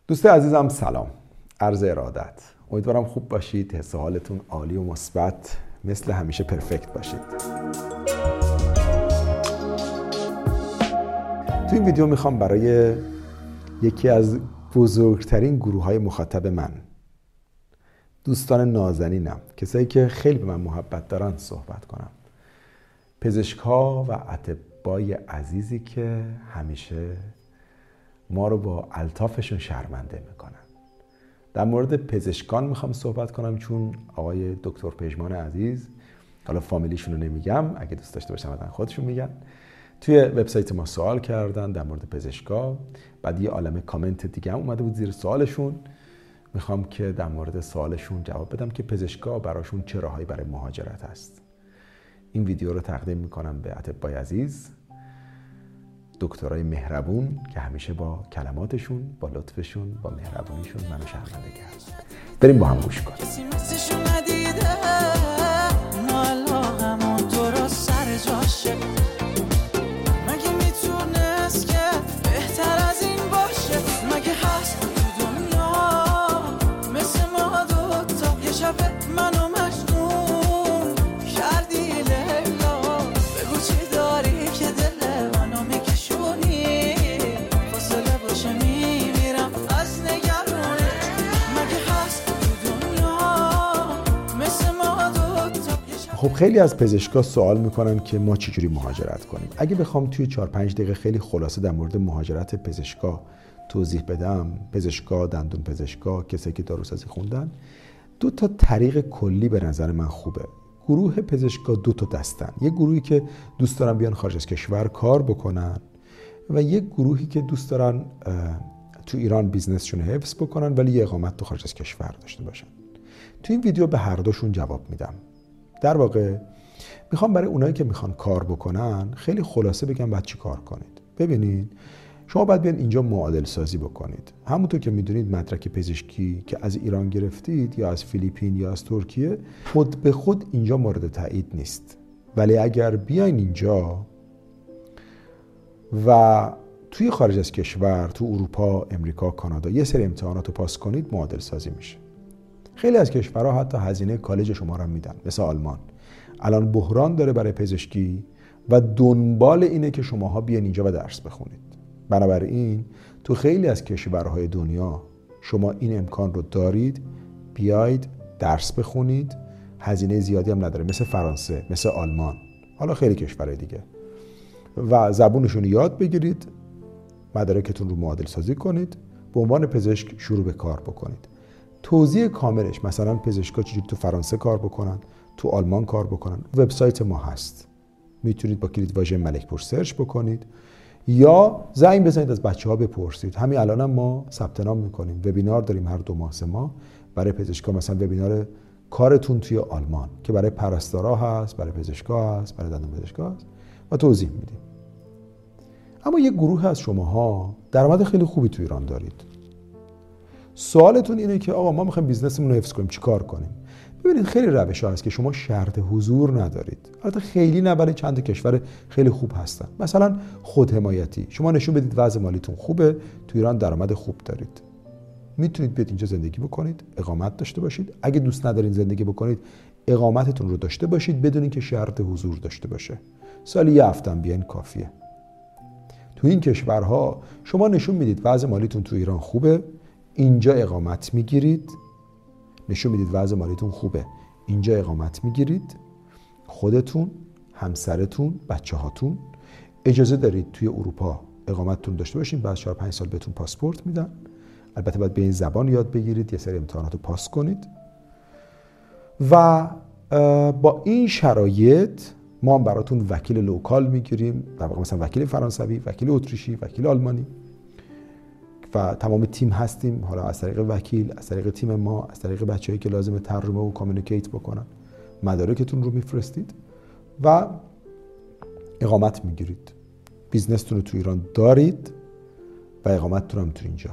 دوست عزیزم سلام، عرض ارادت. امیدوارم خوب باشید، حس و حالتون عالی و مثبت مثل همیشه پرفکت باشید. تو این ویدیو میخوام برای یکی از بزرگترین گروه‌های مخاطب من، دوستان نازنینم، کسایی که خیلی به من محبت دارن صحبت کنم. پزشک‌ها و اطبای عزیزی که همیشه ما رو با الطافشون شرمنده میکنن. در مورد پزشکان میخوام صحبت کنم، چون آقای دکتر پژمان عزیز، حالا فامیلیشون رو نمیگم، اگه دوست داشته باشن بعدن خودشون میگن، توی وبسایت ما سوال کردن در مورد پزشکا. بعد یه عالمه کامنت دیگه هم اومده بود زیر سوالشون. میخوام که در مورد سوالشون جواب بدم که پزشکا براشون چه راههایی برای مهاجرت هست. این ویدیو رو تقدیم میکنم به اطبای عزیز، دکترای مهربون که همیشه با کلماتشون، با لطفشون، با مهربونیشون منو شرمنده کردن. بریم با هم گوش کنیم. خب خیلی از پزشکا سوال میکنن که ما چجوری مهاجرت کنیم. اگه بخوام توی 4-5 دقیقه خیلی خلاصه در مورد مهاجرت پزشکا توضیح بدم، پزشکا، دندون پزشکا، کسایی که داروسازی خوندن، 2 تا طریق کلی به نظر من خوبه. گروه پزشکا 2 تا دستن. یک گروهی که دوست دارن بیان خارج از کشور کار بکنن و یک گروهی که دوست دارن تو ایران بیزنسشون حفظ بکنن ولی یه اقامت تو خارج از کشور داشته باشن. تو این ویدیو به هر دوشون جواب میدم. در واقع میخوام برای اونایی که میخوان کار بکنن خیلی خلاصه بگم بعد چی کار کنید. ببینید، شما باید بیان اینجا معادل سازی بکنید. همونطور که میدونید مدرک پزشکی که از ایران گرفتید یا از فیلیپین یا از ترکیه خود به خود اینجا مورد تایید نیست. ولی اگر بیاین اینجا و توی خارج از کشور، تو اروپا، امریکا، کانادا یه سری امتحانات رو پاس کنید، معادل سازی میشه. خیلی از کشورها حتی هزینه کالج شما رو میدن، مثل آلمان. الان بحران داره برای پزشکی و دنبال اینه که شماها بیان اینجا و درس بخونید. بنابراین تو خیلی از کشورهای دنیا شما این امکان رو دارید، بیاید درس بخونید، هزینه زیادی هم نداره، مثل فرانسه، مثل آلمان، حالا خیلی کشورهای دیگه، و زبونشون یاد بگیرید، مدارکتون رو معادل سازی کنید، به عنوان پزشک شروع به کار بکنید. توضیح کاملش، مثلا پزشکا چجوری تو فرانسه کار بکنن، تو آلمان کار بکنن، وبسایت ما هست. میتونید با کلید واژه ملکپور سرچ بکنید یا زنگ بزنید از بچه‌ها بپرسید. همین الانم ما ثبت نام میکنیم، وبینار داریم هر 2 ماه 3 ماه برای پزشکا، مثلا وبینار کارتون توی آلمان که برای پرستارا هست، برای پزشکا هست، برای دندون پزشکا هست و توضیح میدیم. اما یک گروه از شماها درآمد خیلی خوبی تو ایران دارید. سوالتون اینه که آقا ما میخوایم بیزنسمون رو حفظ کنیم، چی کار کنیم؟ ببینید، خیلی روش‌ها هست که شما شرط حضور ندارید. البته خیلی نه، ولی چند تا کشور خیلی خوب هستن. مثلا خودحمایتی، شما نشون بدید وضع مالیتون خوبه، تو ایران درآمد خوب دارید، میتونید بیاید اینجا زندگی بکنید، اقامت داشته باشید. اگه دوست ندارین زندگی بکنید، اقامتتون رو داشته باشید بدون اینکه شرط حضور داشته باشه. سالی 1 هفته هم بیاین کافیه. تو این کشورها شما نشون میدید وضع مالیتون تو ایران خوبه، اینجا اقامت میگیرید، نشون میدید وضع مالیتون خوبه، اینجا اقامت میگیرید، خودتون، همسرتون، بچه هاتون اجازه دارید توی اروپا اقامتتون داشته باشین. بعد 4-5 سال بهتون پاسپورت میدن. البته باید به این زبان یاد بگیرید، یه سری امتحانات رو پاس کنید و با این شرایط ما هم براتون وکیل لوکال میگیریم، در واقع مثلا وکیل فرانسوی، وکیل اتریشی، وکیل آلمانی و تمام تیم هستیم. حالا از طریق وکیل، از طریق تیم ما، از طریق بچه‌ای که لازمه ترجمه و کامیونیکیت بکنن، مدارکتون رو میفرستید و اقامت میگیرید. بیزنستون رو تو ایران دارید و اقامتتون هم تو اینجا.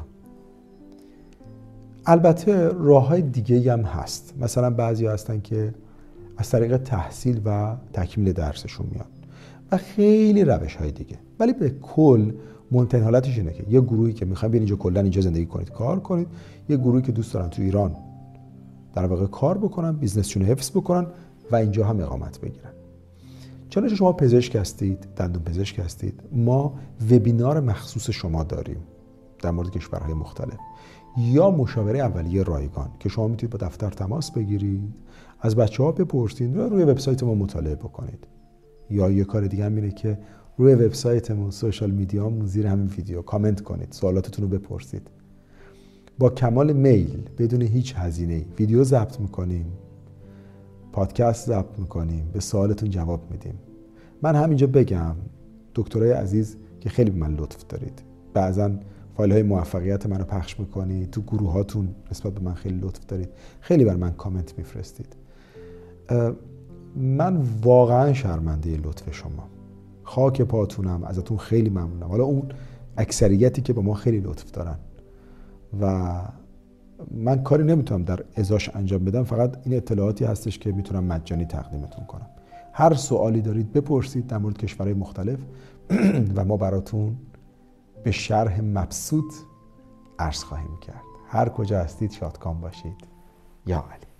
البته راه‌های دیگه‌ای هم هست. مثلا بعضی هستن که از طریق تحصیل و تکمیل درسشون میاد و خیلی روش‌های دیگه. ولی به کل مهمترین حالتش اینه که یه گروهی که میخوان بیان اینجا کلا اینجا زندگی کنید کار کنید، یه گروهی که دوست دارن تو ایران در واقع کار بکنن، بیزنسشون حفظ بکنن و اینجا هم اقامت بگیرن. چون شما پزشک هستید، دندون پزشک هستید، ما وبینار مخصوص شما داریم در مورد کشورهای مختلف، یا مشاوره اولیه رایگان که شما میتونید با دفتر تماس بگیرید، از بچه‌ها بپرسید، روی وبسایت ما مطالعه بکنید. یا یه کار دیگه هم اینه که روی وبسایتمون، سوشال میدیامون، زیر همین ویدیو کامنت کنید، سوالاتتون رو بپرسید. با کمال میل بدون هیچ هزینه‌ای ویدیو ضبط می‌کنیم، پادکست ضبط می‌کنیم، به سوالتون جواب میدیم. من همینجا بگم دکترای عزیز که خیلی به من لطف دارید، بعضاً فایل‌های موفقیت منو پخش می‌کنید، تو گروهاتون نسبت به من خیلی لطف دارید، خیلی بر من کامنت می‌فرستید. من واقعاً شرمنده لطف شما، خاک پاتونم، ازتون خیلی ممنونم. حالا اون اکثریتی که به ما خیلی لطف دارن و من کاری نمیتونم در ازاش انجام بدم، فقط این اطلاعاتی هستش که میتونم مجانی تقدیمتون کنم. هر سوالی دارید بپرسید در مورد کشورهای مختلف و ما براتون به شرح مبسوط عرض خواهیم کرد. هر کجا هستید شادکام باشید. یا علی.